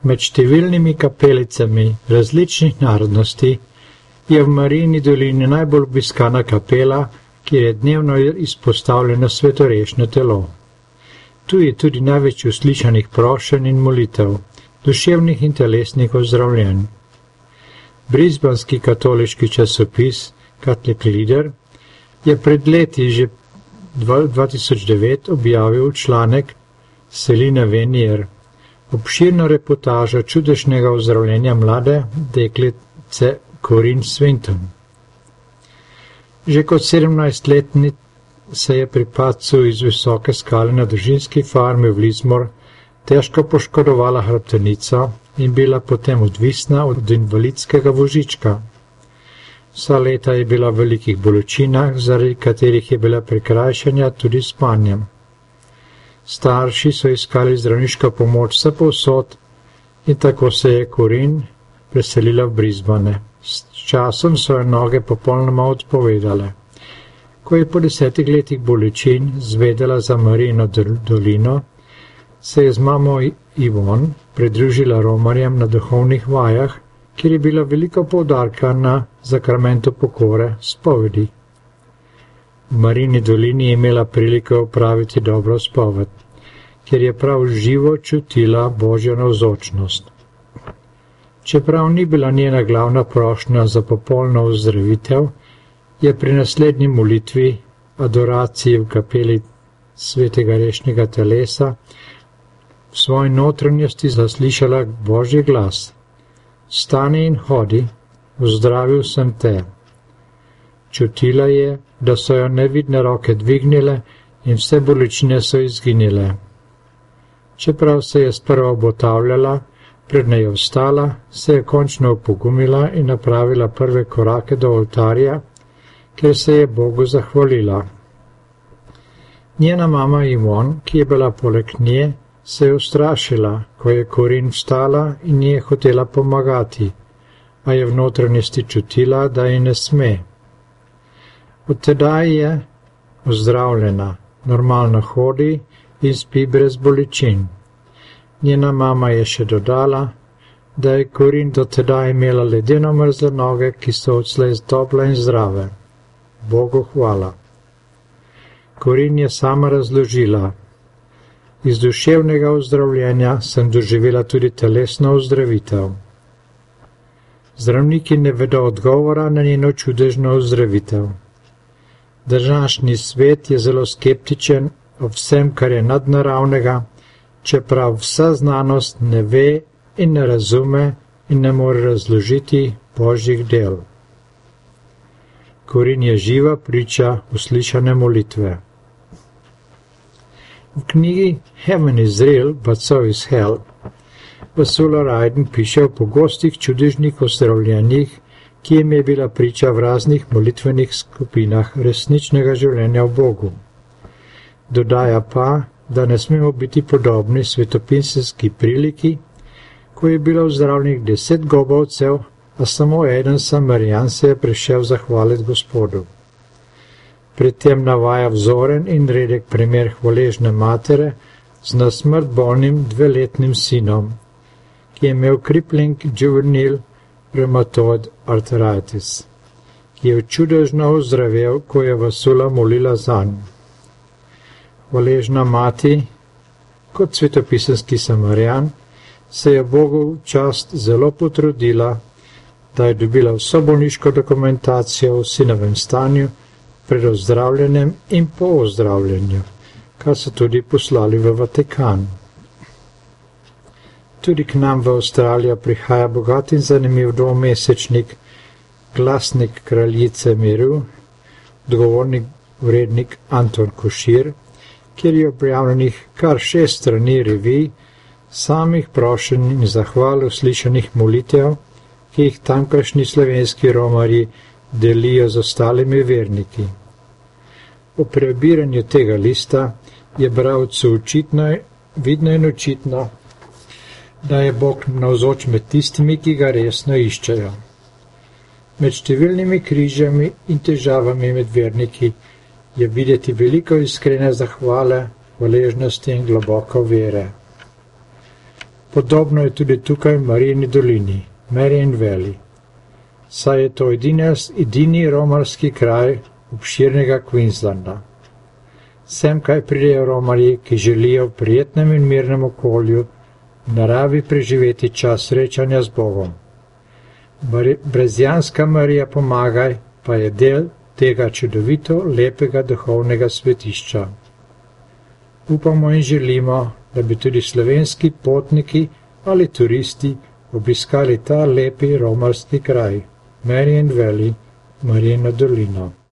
Med številnimi kapelicami različnih narodnosti je v Marijini dolini najbolj obiskana kapela, kjer je dnevno izpostavljeno svetorešno telo. Tu je tudi največ uslišanih prošenj in molitev, duševnih in telesnih ozdravljenj. Brisbanski katoliški časopis Catholic Leader je pred leti že 2009 objavil članek Celine Venier, obširno reportažo čudežnega ozdravljenja mlade deklice Corinne Swinton. Že kot 17-letni se je pri padcu iz visoke skale na družinski farmi v Lismore težko poškodovala hrbtenica in bila potem odvisna od invalidskega vozička. Vsa leta je bila v velikih bolečinah, zaradi katerih je bila prikrajšana tudi s spanjem. Starši so iskali zdravniško pomoč vsepovsod in tako se je Corinne preselila v Brisbane. S časom so jo noge popolnoma odpovedale. Ko je po 10 letih bolečin zvedela za Marijino dolino, se je z mamo Ivon pridružila romarjem na duhovnih vajah, kjer je bila veliko poudarka na zakramentu pokore, spovedi. V Marijini dolini je imela priliko opraviti dobro spoved, ker je prav živo čutila Božjo navzočnost. Čeprav ni bila njena glavna prošnja za popolno ozdravitev, je pri naslednji molitvi, adoraciji v kapeli svetega rešnjega telesa, v svoji notranjosti zaslišala Božji glas. Stani in hodi, ozdravil sem te. Čutila je, da so jo nevidne roke dvignile in vse bolečine so izginile. Čeprav se je sprva obotavljala, pred nejo vstala, se je končno opogumila in napravila prve korake do oltarja, kjer se je Bogu zahvalila. Njena mama Ivon, ki je bila poleg nje, se je ustrašila, ko je Corinne vstala in ji je hotela pomagati, a je v notranjosti čutila, da ji ne sme. Od tedaj je ozdravljena, normalno hodi in spi brez bolečin. Njena mama je še dodala, da je Corinne do tedaj imela ledeno mrzle noge, ki so odslej tople in zdrave. Bogu hvala. Corinne je sama razložila: iz duševnega ozdravljenja sem doživela tudi telesno ozdravitev. Zdravniki ne vedo odgovora na njeno čudežno ozdravitev. Današnji svet je zelo skeptičen o vsem, kar je nadnaravnega, čeprav vsa znanost ne ve in ne razume in ne more razložiti Božjih del. Corinne je živa priča uslišane molitve. V knjigi Heaven is real, but so is hell Ursula Ryden piše o pogostih čudežnih ozdravljenjih, ki jim je bila priča v raznih molitvenih skupinah resničnega življenja v Bogu. Dodaja pa, da ne smemo biti podobni svetopisemski priliki, ko je bilo ozdravljenih 10 gobavcev, a samo eden Samarijan se je prišel zahvaliti Gospodu. Pri tem navaja vzoren in redek primer hvaležne matere z na smrt bolnim 2-letnim sinom, ki je imel crippling juvenile rheumatoid arthritis, ki je čudežno ozdravel, ko je Ursula molila zanj. Hvaležna mati, kot svetopisemski Samarijan, se je Bogu v čast zelo potrudila, da je dobila vso bolniško dokumentacijo o sinovem stanju pred ozdravljenjem in po ozdravljenju, kar so tudi poslali v Vatikan. Tudi k nam v Avstralijo prihaja bogat in zanimiv dvomesečnik Glasnik kraljice miru, odgovorni urednik Anton Košir, kjer je objavljenih kar 6 strani revij, samih prošenj in zahval uslišanih molitev, ki jih tamkajšnji slovenski romarji delijo z ostalimi verniki. Po prebiranju tega lista je bralcu vidno in očitno, da je Bog navzoč med tistimi, ki ga resno iščejo. Med številnimi križami in težavami med verniki je videti veliko iskrene zahvale, hvaležnosti in globoko vere. Podobno je tudi tukaj v Marijini dolini, Marion Valley, saj je to edini romarski kraj obširnega Queenslanda. Sem kaj pridejo romarji, ki želijo v prijetnem in mirnem okolju v naravi preživeti čas srečanja z Bogom. Brezjanska Marija Pomagaj pa je del tega čudovito lepega duhovnega svetišča. Upamo in želimo, da bi tudi slovenski potniki ali turisti obiskali ta lepi romarski kraj, Marion Valley, Marijino dolino.